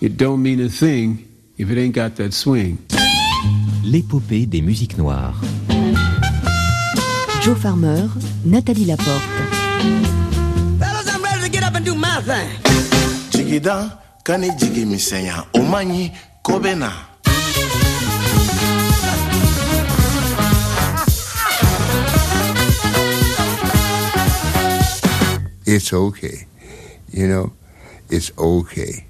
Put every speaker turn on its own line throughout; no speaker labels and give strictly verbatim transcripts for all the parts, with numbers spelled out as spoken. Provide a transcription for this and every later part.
it don't mean a thing if it ain't got that swing.
L'épopée des musiques noires.
Joe Farmer, Nathalie Laporte.
Fellas, I'm ready to get up and do my thing.
Jigida, kani jigi misenya, omanyi, kobena.
It's okay. You know, it's okay.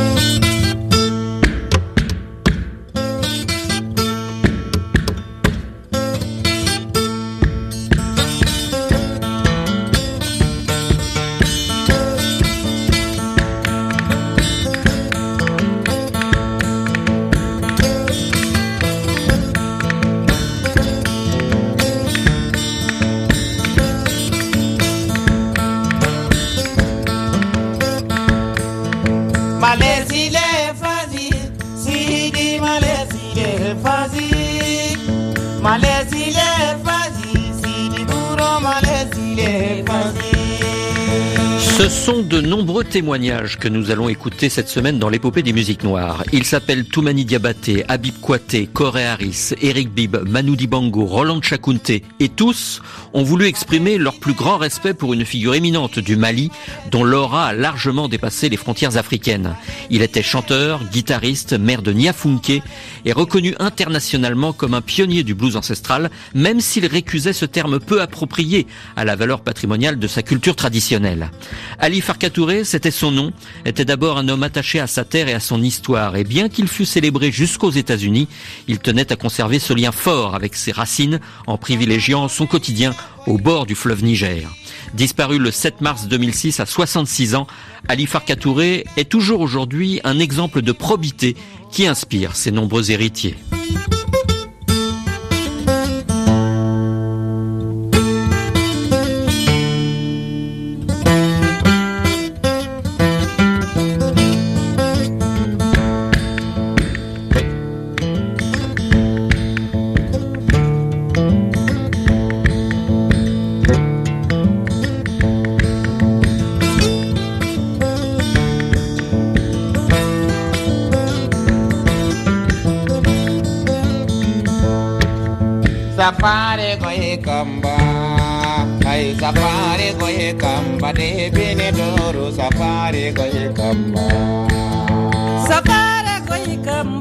Ce sont de nombreux témoignages que nous allons écouter cette semaine dans l'épopée des musiques noires. Ils s'appellent Toumani Diabaté, Habib Kouyaté, Corey Harris, Eric Bibb, Manu Dibango, Roland Tchakounté, et tous ont voulu exprimer leur plus grand respect pour une figure éminente du Mali dont l'aura a largement dépassé les frontières africaines. Il était chanteur, guitariste, maire de Niafunké et reconnu internationalement comme un pionnier du blues ancestral, même s'il récusait ce terme peu approprié à la valeur patrimoniale de sa culture traditionnelle. Ali Farka Touré, c'était son nom, était d'abord un homme attaché à sa terre et à son histoire, et bien qu'il fût célébré jusqu'aux États-Unis, il tenait à conserver ce lien fort avec ses racines en privilégiant son quotidien au bord du fleuve Niger. Disparu le sept mars deux mille six à soixante-six ans, Ali Farka Touré est toujours aujourd'hui un exemple de probité qui inspire ses nombreux héritiers.
Safari goye kamba, ay safari goye kamba, de bine doro safari goye kamba.
Safari goye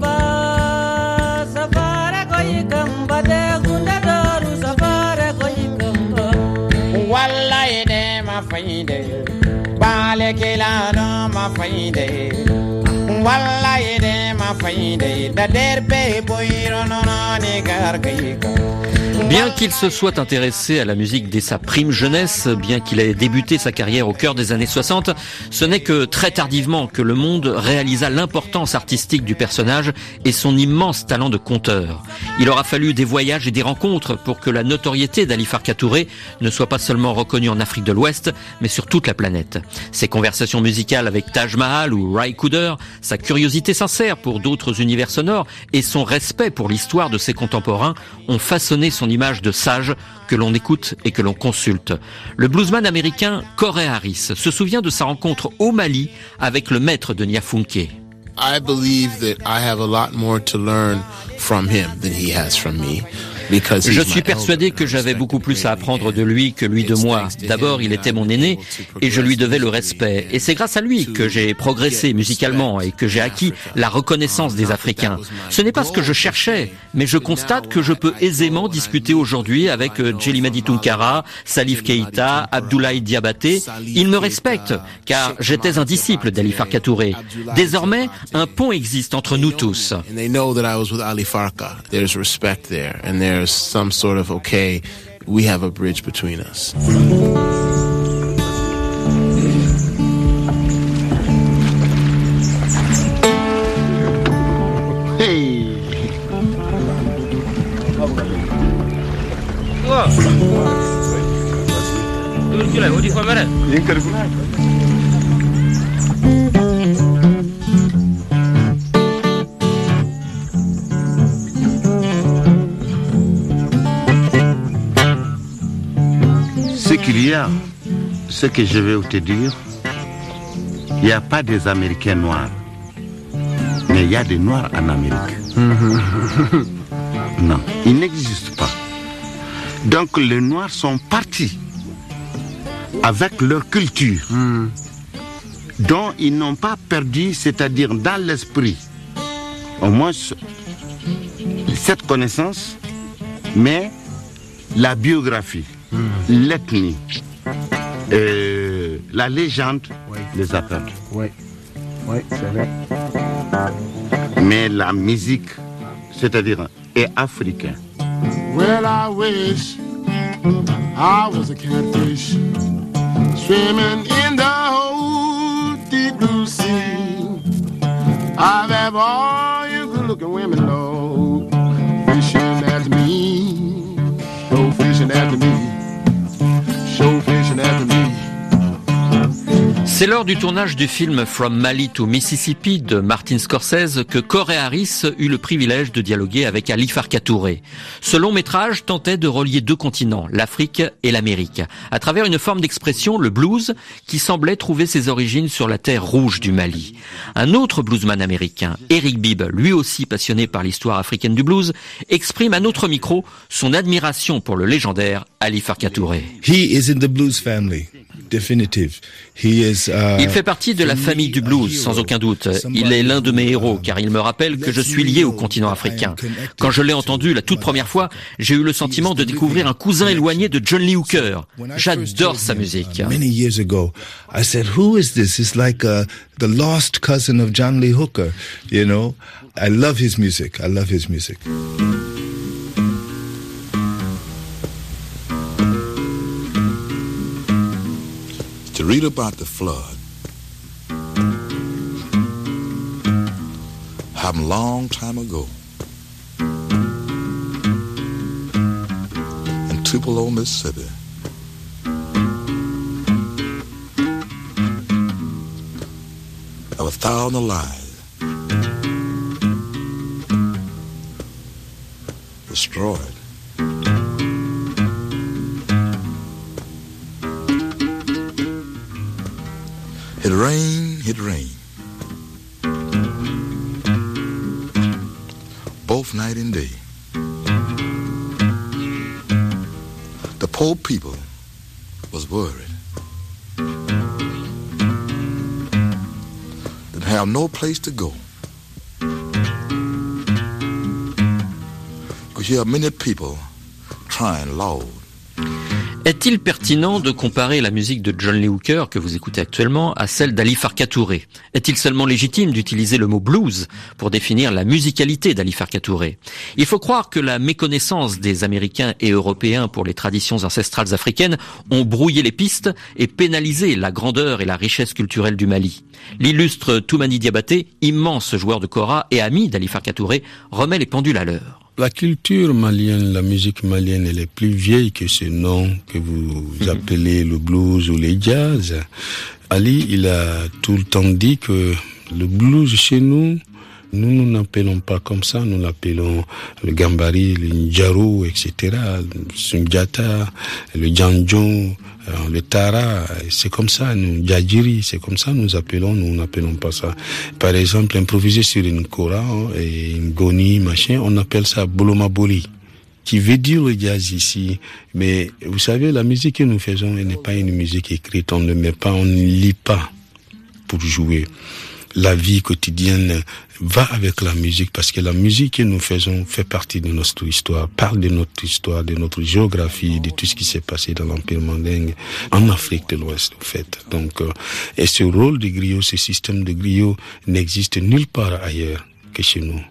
kamba, safari goye kamba, de gunda doro safari goye kamba.
Wallahi de ma faide, bale kila no ma faide. Wallahi de ma faide, da derbe boiro no no ni gargaika.
Bien qu'il se soit intéressé à la musique dès sa prime jeunesse, bien qu'il ait débuté sa carrière au cœur des années soixante, ce n'est que très tardivement que le monde réalisa l'importance artistique du personnage et son immense talent de conteur. Il aura fallu des voyages et des rencontres pour que la notoriété d'Ali Farka Touré ne soit pas seulement reconnue en Afrique de l'Ouest, mais sur toute la planète. Ses conversations musicales avec Taj Mahal ou Ry Cooder, sa curiosité sincère pour d'autres univers sonores et son respect pour l'histoire de ses contemporains ont façonné son image de sage que l'on écoute et que l'on consulte. Le bluesman américain Corey Harris se souvient de sa rencontre au Mali avec le maître de Niafunké.
I believe that I have a lot more to learn from him than he has from me.
Je suis persuadé que j'avais beaucoup plus à apprendre de lui que lui de moi. D'abord, il était mon aîné et je lui devais le respect. Et c'est grâce à lui que j'ai progressé musicalement et que j'ai acquis la reconnaissance des Africains. Ce n'est pas ce que je cherchais, mais je constate que je peux aisément discuter aujourd'hui avec Djelimadi Tounkara, Salif Keïta, Abdoulaye Diabaté. Ils me respectent, car j'étais un disciple d'Ali Farka Touré. Désormais, un pont existe entre nous tous.
There's some sort of, okay, we have a bridge between us.
Hey! Ce qu'il y a, ce que je vais te dire, il n'y a pas des Américains noirs. Mais il y a des Noirs en Amérique. Non, ils n'existent pas. Donc les Noirs sont partis avec leur culture, mm. dont ils n'ont pas perdu, c'est-à-dire dans l'esprit, au moins cette connaissance, mais la biographie, mm. l'ethnie, euh, la légende oui. les appelle.
Oui, oui, c'est vrai.
Mais la musique, c'est-à-dire, est africaine.
Well, I wish I was a catfish swimming in the whole deep blue sea. I've had all you good-looking women, Lord, fishing after me, show fishing after me, show fishing after me.
C'est lors du tournage du film From Mali to Mississippi de Martin Scorsese que Corey Harris eut le privilège de dialoguer avec Ali Farka Touré. Ce long métrage tentait de relier deux continents, l'Afrique et l'Amérique, à travers une forme d'expression, le blues, qui semblait trouver ses origines sur la terre rouge du Mali. Un autre bluesman américain, Eric Bibb, lui aussi passionné par l'histoire africaine du blues, exprime à notre micro son admiration pour le légendaire Ali Farka Touré.
He is in the blues family. Definitive. He is, uh,
il fait partie de la famille du blues, sans aucun doute. Il est l'un de mes héros, car il me rappelle que je suis lié au continent africain. Quand je l'ai entendu la toute première fois, j'ai eu le sentiment de découvrir un cousin éloigné de John Lee Hooker. J'adore sa musique.
Many years ago, I said, "Who is this?" It's like uh, the lost cousin of John Lee Hooker. You know, I love his music. I love his music.
To read about the flood happened a long time ago in Tupelo, Mississippi. Of a thousand lives destroyed. It rained, it rained, both night and day. The poor people was worried. Didn't have no place to go. Could hear many people crying loud.
Est-il pertinent de comparer la musique de John Lee Hooker, que vous écoutez actuellement, à celle d'Ali Farka Touré? Est-il seulement légitime d'utiliser le mot blues pour définir la musicalité d'Ali Farka Touré? Il faut croire que la méconnaissance des Américains et Européens pour les traditions ancestrales africaines ont brouillé les pistes et pénalisé la grandeur et la richesse culturelle du Mali. L'illustre Toumani Diabaté, immense joueur de kora et ami d'Ali Farka Touré, remet les pendules à l'heure.
La culture malienne, la musique malienne, elle est plus vieille que ce nom que vous appelez le blues ou les jazz. Ali, il a tout le temps dit que le blues chez nous, nous nous n'appelons pas comme ça, nous l'appelons le gambari, le njaro, et cetera, le sunjata, le janjo, le tara, c'est comme ça, nous, djadjiri, c'est comme ça, nous appelons, nous n'appelons pas ça. Par exemple, improviser sur une kora et une goni, machin, on appelle ça bolomaboli, qui veut dire le jazz ici. Mais vous savez, la musique que nous faisons, elle n'est pas une musique écrite, on ne met pas, on ne lit pas pour jouer. La vie quotidienne va avec la musique parce que la musique que nous faisons fait partie de notre histoire, parle de notre histoire, de notre géographie, de tout ce qui s'est passé dans l'Empire mandingue, en Afrique de l'Ouest, en fait. Donc, euh, et ce rôle de griot, ce système de griot n'existe nulle part ailleurs que chez nous.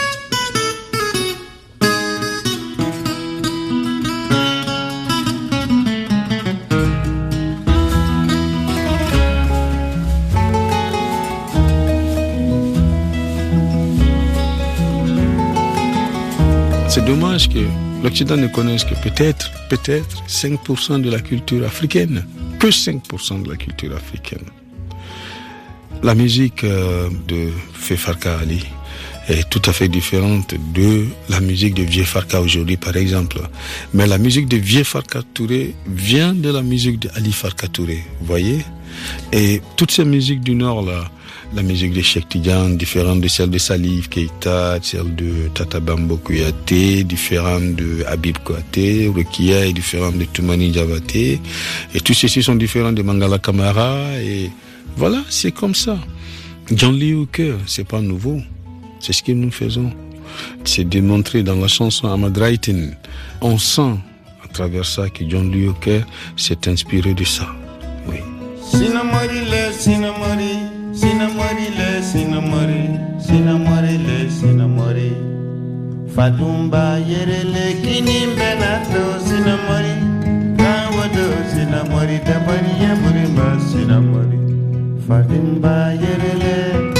C'est dommage que l'Occident ne connaisse que peut-être, peut-être cinq pour cent de la culture africaine. Que cinq pour cent de la culture africaine. La musique euh, de Feu Farka Ali est tout à fait différente de la musique de Vieux Farka aujourd'hui, par exemple. Mais la musique de Vieux Farka Touré vient de la musique de Ali Farka Touré, vous voyez? Et toutes ces musiques du Nord, là, La musique de Cheikh Tidiane, différente de celle de Salif Keita, celle de Tata Bambo Kouyaté, différente de Habib Kouyaté, Rukia est différente de Toumani Diabaté. Et tous ceux-ci sont différents de Mangala Kamara. Et voilà, c'est comme ça. John Lee Hooker, c'est pas nouveau. C'est ce que nous faisons. C'est démontré dans la chanson Ahmad Writing. On sent à travers ça que John Lee Hooker s'est inspiré de ça. Oui.
Sinamori le sinamori, sinamori le sinamori, sinamori le sinamori. Fadumba yerele kinim benato sinamori, kawado sinamori tabari yamurima sinamori. Fadumba yerele.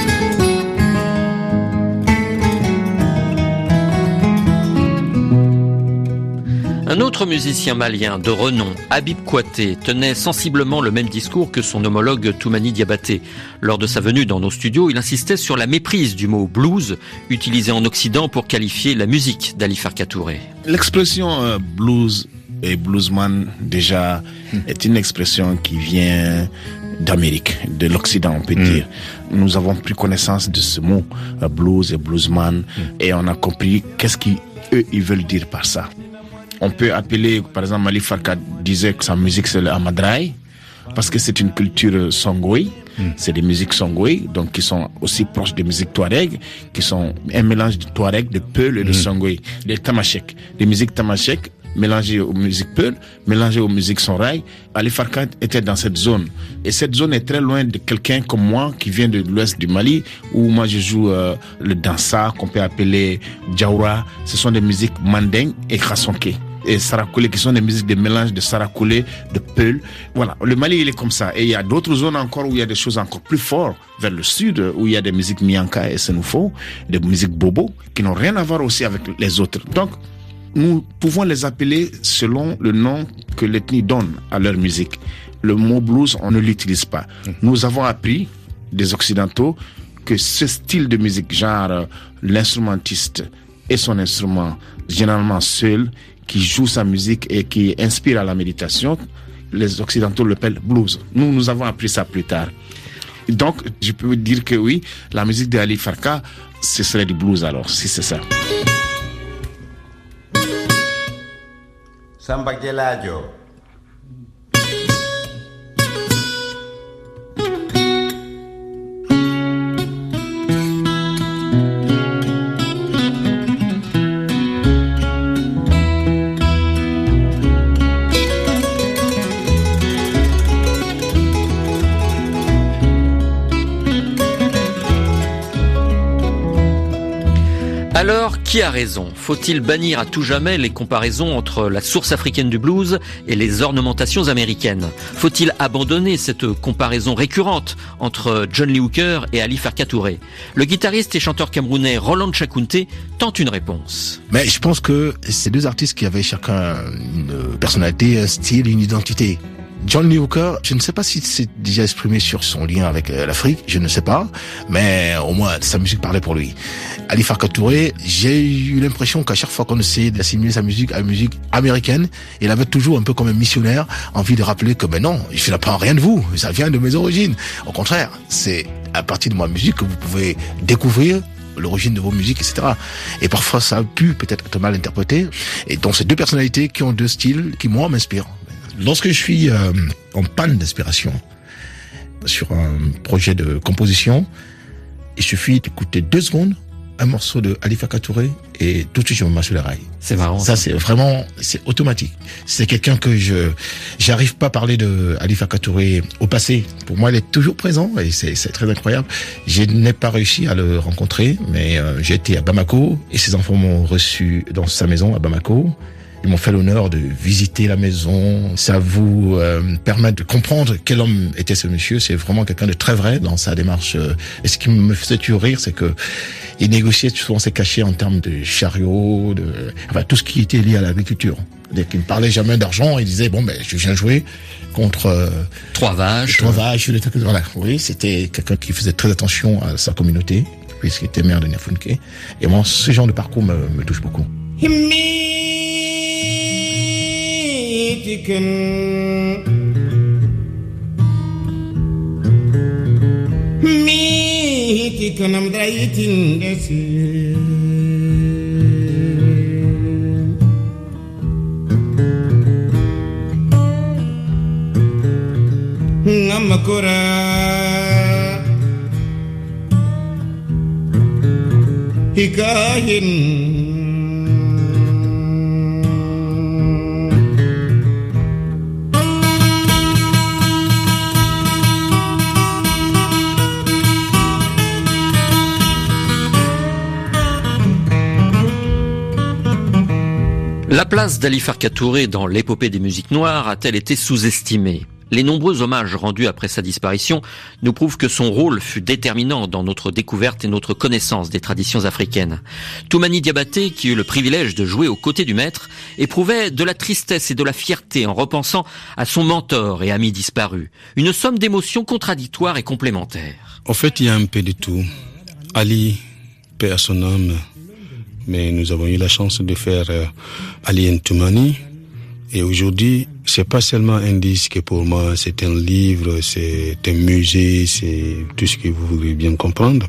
Un autre musicien malien de renom, Habib Kouyaté, tenait sensiblement le même discours que son homologue Toumani Diabaté. Lors de sa venue dans nos studios, il insistait sur la méprise du mot blues, utilisé en Occident pour qualifier la musique d'Ali Farka Touré.
L'expression euh, blues et bluesman, déjà, est une expression qui vient d'Amérique, de l'Occident, on peut mmh. dire. Nous avons pris connaissance de ce mot, euh, blues et bluesman, mmh. et on a compris qu'est-ce qu'eux, ils veulent dire par ça. On peut appeler, par exemple, Ali Farka disait que sa musique c'est le Ahmadrai, parce que c'est une culture songwe, mm. c'est des musiques songwe, donc qui sont aussi proches des musiques touareg, qui sont un mélange de touareg, de peul et de mm. songwe, des tamashek, des musiques tamashek mélangées aux musiques peul, mélangées aux musiques sonrai. Ali Farka était dans cette zone, et cette zone est très loin de quelqu'un comme moi qui vient de l'ouest du Mali, où moi je joue euh, le dansa qu'on peut appeler Djaoura. Ce sont des musiques mandingues et krassonké. Et Sarakoulé, qui sont des musiques de mélange de Sarakoulé, de Peul. Voilà, le Mali, il est comme ça. Et il y a d'autres zones encore où il y a des choses encore plus fortes, vers le sud, où il y a des musiques Mianka et Senufo, des musiques Bobo, qui n'ont rien à voir aussi avec les autres. Donc, nous pouvons les appeler selon le nom que l'ethnie donne à leur musique. Le mot blues, on ne l'utilise pas. Nous avons appris, des Occidentaux, que ce style de musique, genre l'instrumentiste et son instrument, généralement seul, qui joue sa musique et qui inspire à la méditation, les Occidentaux l'appellent blues. Nous, nous avons appris ça plus tard. Donc, je peux dire que oui, la musique d'Ali Farka, ce serait du blues alors, si c'est ça.
Samba Geladio.
Alors, qui a raison ? Faut-il bannir à tout jamais les comparaisons entre la source africaine du blues et les ornementations américaines ? Faut-il abandonner cette comparaison récurrente entre John Lee Hooker et Ali Farka Touré ? Le guitariste et chanteur camerounais Roland Chakounté tente une réponse.
Mais je pense que ces deux artistes qui avaient chacun une personnalité, un style, une identité. John Lee Hooker, je ne sais pas s'il s'est déjà exprimé sur son lien avec euh, l'Afrique, je ne sais pas, mais au moins sa musique parlait pour lui. Ali Farka Touré, j'ai eu l'impression qu'à chaque fois qu'on essayait d'assimiler sa musique à la musique américaine, il avait toujours un peu comme un missionnaire envie de rappeler que ben non, je n'apprends rien de vous, ça vient de mes origines. Au contraire, c'est à partir de ma musique que vous pouvez découvrir l'origine de vos musiques, et cetera. Et parfois ça a pu peut-être être mal interprété. Et donc ces deux personnalités qui ont deux styles qui moi m'inspirent. Lorsque je suis euh, en panne d'inspiration sur un projet de composition, il suffit d'écouter deux secondes un morceau de Ali Farka Touré et tout de suite je me mets sur les rails.
C'est marrant.
Ça, ça c'est vraiment, c'est automatique. C'est quelqu'un que je, j'arrive pas à parler de Ali Farka Touré au passé. Pour moi, il est toujours présent et c'est, c'est très incroyable. Je n'ai pas réussi à le rencontrer, mais euh, j'ai été à Bamako et ses enfants m'ont reçu dans sa maison à Bamako. Ils m'ont fait l'honneur de visiter la maison. Ça vous euh, permet de comprendre quel homme était ce monsieur. C'est vraiment quelqu'un de très vrai dans sa démarche. Et ce qui me faisait toujours rire, c'est que il négociait souvent ses cachets en termes de chariots, de enfin tout ce qui était lié à l'agriculture. Dès qu'il ne parlait jamais d'argent, il disait bon ben je viens jouer contre euh,
trois vaches.
Trois vaches. Voilà. Oui, c'était quelqu'un qui faisait très attention à sa communauté puisqu'il était maire de Niafunke. Et moi, ce genre de parcours me, me touche beaucoup.
Me kanam drayitin desi ngamakura hikahin
La place d'Ali Farka Touré dans l'épopée des musiques noires a-t-elle été sous-estimée ? Les nombreux hommages rendus après sa disparition nous prouvent que son rôle fut déterminant dans notre découverte et notre connaissance des traditions africaines. Toumani Diabaté, qui eut le privilège de jouer aux côtés du maître, éprouvait de la tristesse et de la fierté en repensant à son mentor et ami disparu. Une somme d'émotions contradictoires et complémentaires.
En fait, il y a un peu de tout. Ali, paix à son âme, mais nous avons eu la chance de faire euh, Ali and Toumani. Et aujourd'hui, c'est pas seulement un disque pour moi, c'est un livre, c'est un musée, c'est tout ce que vous voulez bien comprendre.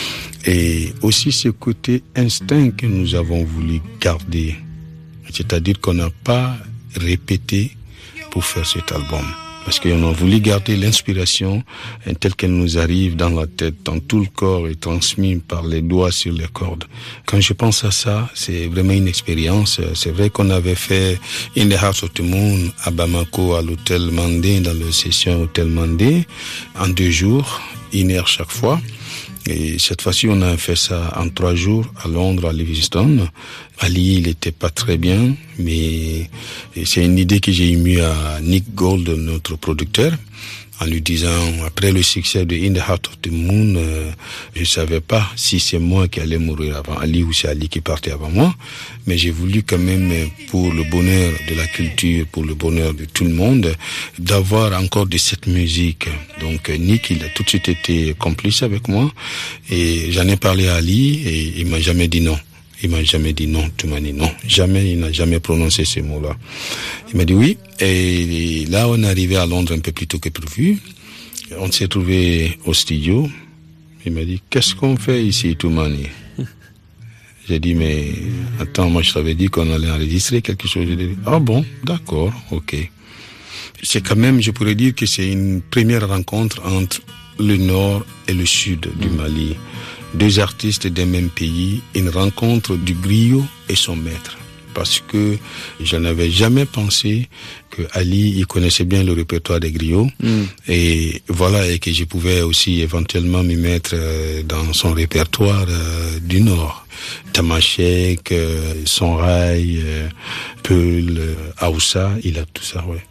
Et aussi ce côté instinct que nous avons voulu garder. C'est-à-dire qu'on n'a pas répété pour faire cet album. Parce qu'on a voulu garder l'inspiration telle qu'elle nous arrive dans la tête, dans tout le corps et transmise par les doigts sur les cordes. Quand je pense à ça, c'est vraiment une expérience. C'est vrai qu'on avait fait In the Heart of the Moon à Bamako, à l'hôtel Mandé, dans la session hôtel Mandé, en deux jours, une heure chaque fois. Et cette fois-ci, on a fait ça en trois jours à Londres, à Livingston. Ali, il était pas très bien, mais c'est une idée que j'ai émue à Nick Gold, notre producteur, en lui disant, après le succès de In the Heart of the Moon, euh, je savais pas si c'est moi qui allais mourir avant Ali ou c'est Ali qui partait avant moi, mais j'ai voulu quand même, pour le bonheur de la culture, pour le bonheur de tout le monde, d'avoir encore de cette musique. Donc Nick, il a tout de suite été complice avec moi, et j'en ai parlé à Ali, et il m'a jamais dit non. Il m'a jamais dit non, Toumani, non. Jamais, il n'a jamais prononcé ces mots-là. Il m'a dit oui. Et là, on est arrivé à Londres un peu plus tôt que prévu. On s'est trouvé au studio. Il m'a dit, qu'est-ce qu'on fait ici, Toumani? J'ai dit, mais attends, moi je t'avais dit qu'on allait enregistrer quelque chose. J'ai dit, ah bon, d'accord, ok. C'est quand même, je pourrais dire que c'est une première rencontre entre le nord et le sud du Mali. Deux artistes d'un même pays, une rencontre du griot et son maître. Parce que je n'avais jamais pensé que Ali, il connaissait bien le répertoire des griots. Mm. Et voilà, et que je pouvais aussi éventuellement m'y mettre dans son répertoire euh, du Nord. Tamashek, euh, Sonrail, euh, Peul, euh, Aoussa, il a tout ça, ouais.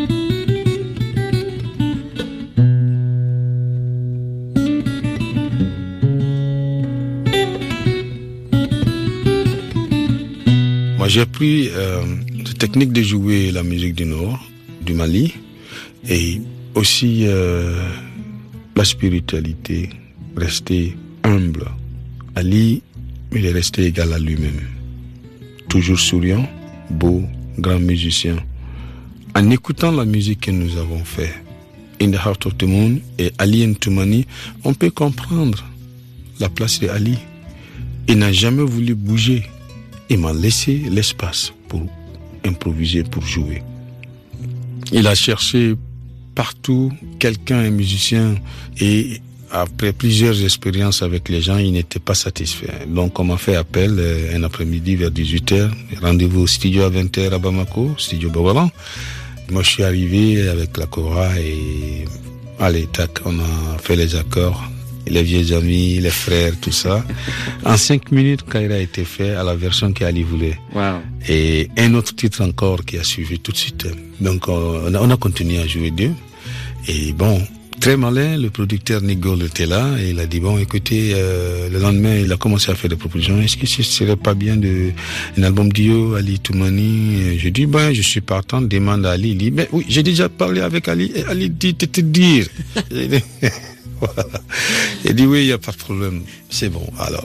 J'ai appris euh, la technique de jouer la musique du Nord, du Mali, et aussi euh, la spiritualité, rester humble. Ali, il est resté égal à lui-même. Toujours souriant, beau, grand musicien. En écoutant la musique que nous avons fait, In the Heart of the Moon et Ali and Toumani, on peut comprendre la place de Ali. Il n'a jamais voulu bouger. Il m'a laissé l'espace pour improviser, pour jouer. Il a cherché partout quelqu'un, un musicien, et après plusieurs expériences avec les gens, il n'était pas satisfait. Donc on m'a fait appel euh, un après-midi vers dix-huit heures, rendez-vous au studio à vingt heures à Bamako, studio Babalan. Moi je suis arrivé avec la Cora et allez, tac, on a fait les accords. Les vieux amis, les frères, tout ça. En cinq minutes, Kaira a été fait à la version qu'Ali voulait. Wow. Et un autre titre encore qui a suivi tout de suite. Donc, on a, on a continué à jouer deux. Et bon, très malin, le producteur Nick Gold était là. Et il a dit, bon, écoutez, euh, le lendemain, il a commencé à faire des propositions. Est-ce que ce serait pas bien de, un album duo, Ali Toumani? Je dis, ben, je suis partant, demande à Ali. Il dit, ben oui, j'ai déjà parlé avec Ali. Et Ali dit, te te dire. Voilà. Il dit oui, il n'y a pas de problème. C'est bon, alors.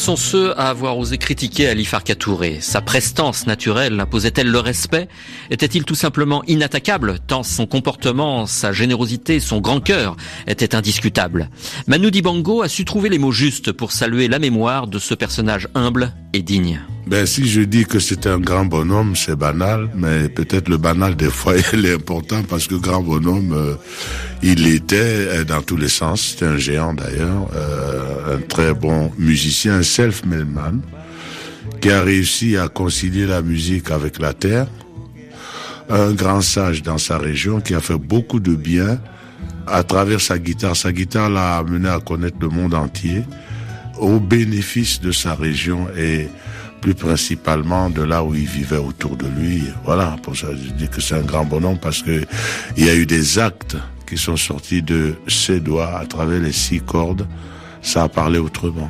sont ceux à avoir osé critiquer Ali Farka Touré. Sa prestance naturelle imposait-elle le respect? Était-il tout simplement inattaquable, tant son comportement, sa générosité, son grand cœur étaient indiscutables? Manu Dibango a su trouver les mots justes pour saluer la mémoire de ce personnage humble et digne.
Ben, si je dis que c'est un grand bonhomme, c'est banal, mais peut-être le banal des fois, il est important parce que grand bonhomme, euh, il était euh, dans tous les sens. C'était un géant d'ailleurs, euh, un très bon musicien, un self-made man, qui a réussi à concilier la musique avec la terre. Un grand sage dans sa région qui a fait beaucoup de bien à travers sa guitare. Sa guitare l'a amené à connaître le monde entier au bénéfice de sa région et plus principalement de là où il vivait autour de lui. Voilà, pour ça je dis que c'est un grand bonhomme parce que il y a eu des actes qui sont sortis de ses doigts à travers les six cordes. Ça a parlé autrement.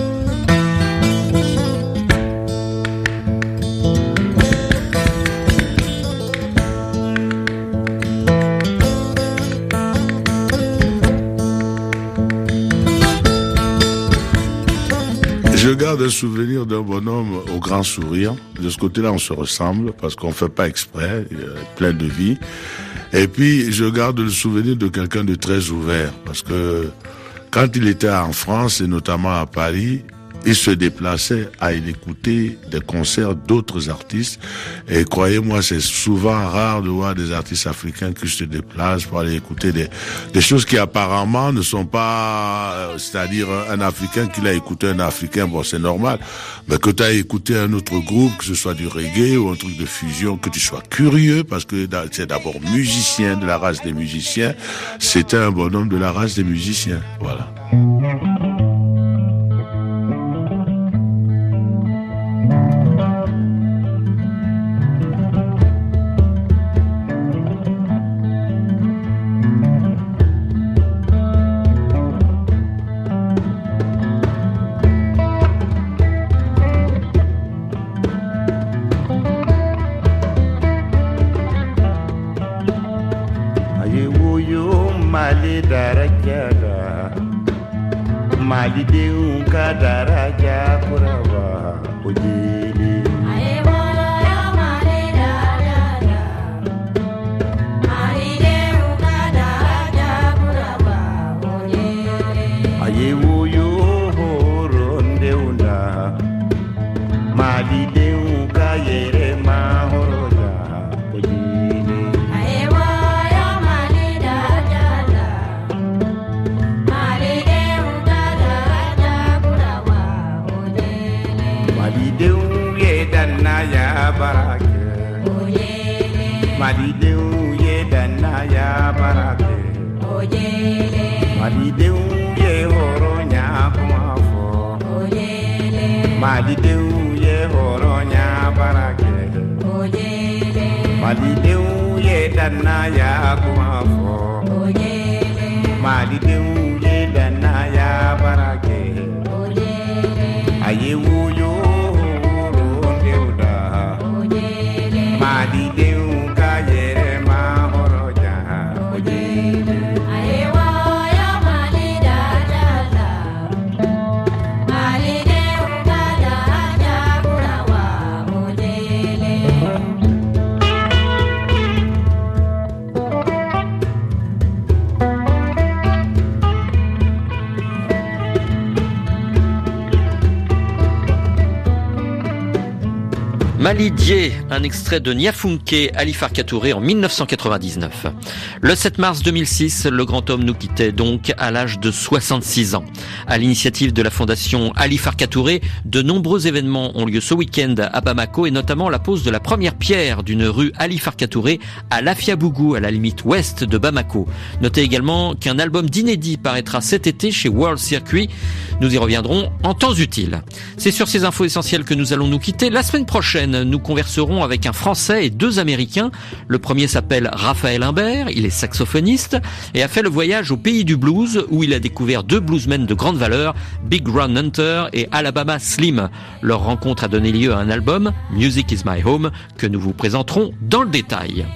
Je garde un souvenir d'un bonhomme au grand sourire. De ce côté-là, on se ressemble parce qu'on fait pas exprès, plein de vie. Et puis, je garde le souvenir de quelqu'un de très ouvert parce que quand il était en France et notamment à Paris, il se déplaçait à écouter des concerts d'autres artistes. Et croyez-moi, c'est souvent rare de voir des artistes africains qui se déplacent pour aller écouter des, des choses qui apparemment ne sont pas, c'est-à-dire un Africain qui l'a écouté un Africain, bon, c'est normal. Mais que tu as écouté un autre groupe, que ce soit du reggae ou un truc de fusion, que tu sois curieux parce que c'est d'abord musicien, de la race des musiciens. C'était un bonhomme de la race des musiciens. Voilà.
Malideun ka daraja kurawa ojele ayewala ya malidaraja Malideun ka daraja kurawa ojele ayewo yo horonde unda Malideun ka yere ma horoja ojele ayewala ya malidaraja Malideun ye danna ya barake Ojele Malideun ye danna ya barake Ojele Malideun ye horonya kumafo Ojele Malideun ye horonya barake Ojele Malideun ye danna ya kumafo Ojele Malideun ye danna ya barake Ojele ayewu yo Malideun ka yere ma horoja ojele ayewa ya malidaraja Malideun ka daraja kurawa ojele
Mali Dié, un extrait de Niafunke, Ali Farka Touré en mille neuf cent quatre-vingt-dix-neuf. Le sept mars deux mille six, le grand homme nous quittait donc à l'âge de soixante-six ans. À l'initiative de la fondation Ali Farka Touré, de nombreux événements ont lieu ce week-end à Bamako et notamment la pose de la première pierre d'une rue Ali Farka Touré à Lafiabougou, à la limite ouest de Bamako. Notez également qu'un album d'inédit paraîtra cet été chez World Circuit. Nous y reviendrons en temps utile. C'est sur ces infos essentielles que nous allons nous quitter. La semaine prochaine, nous converserons avec un Français et deux Américains. Le premier s'appelle Raphaël Imbert, il est saxophoniste et a fait le voyage au pays du blues où il a découvert deux bluesmen de grande valeur, Big Ron Hunter et Alabama Slim. Leur rencontre a donné lieu à un album, Music is My Home, que nous vous présenterons dans le détail.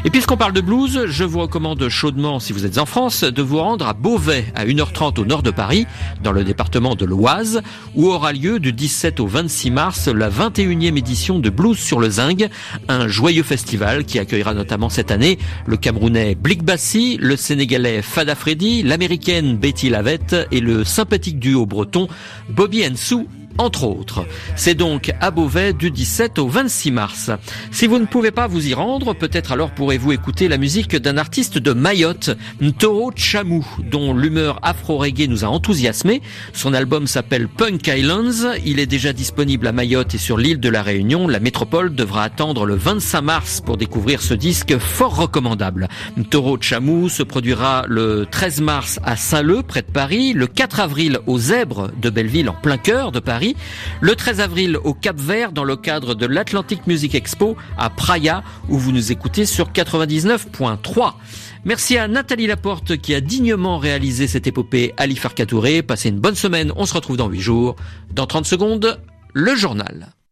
Et puisqu'on parle de blues, je vous recommande chaudement, si vous êtes en France, de vous rendre à Beauvais, à une heure trente au nord de Paris, dans le département de l'Oise, où aura lieu du dix-sept au vingt-six mars la vingt et unième édition de Blues sur le Zinc, un joyeux festival qui accueillera notamment cette année le Camerounais Blick Bassi, le Sénégalais Fada Freddy, l'Américaine Betty Lavette et le sympathique duo breton Bobby Nsou, entre autres. C'est donc à Beauvais du dix-sept au vingt-six mars. Si vous ne pouvez pas vous y rendre, peut-être alors pourrez-vous écouter la musique d'un artiste de Mayotte, Ntoro Chamou, dont l'humeur afro-reggae nous a enthousiasmés. Son album s'appelle Punk Islands. Il est déjà disponible à Mayotte et sur l'île de la Réunion. La métropole devra attendre le vingt-cinq mars pour découvrir ce disque fort recommandable. Ntoro Chamou se produira le treize mars à Saint-Leu, près de Paris, le quatre avril aux Zèbres de Belleville, en plein cœur de Paris, le treize avril au Cap-Vert dans le cadre de l'Atlantic Music Expo à Praia, où vous nous écoutez sur quatre-vingt-dix-neuf point trois. Merci à Nathalie Laporte qui a dignement réalisé cette épopée Ali Farka Touré. Passez une bonne semaine, on se retrouve dans huit jours. Dans trente secondes, le journal.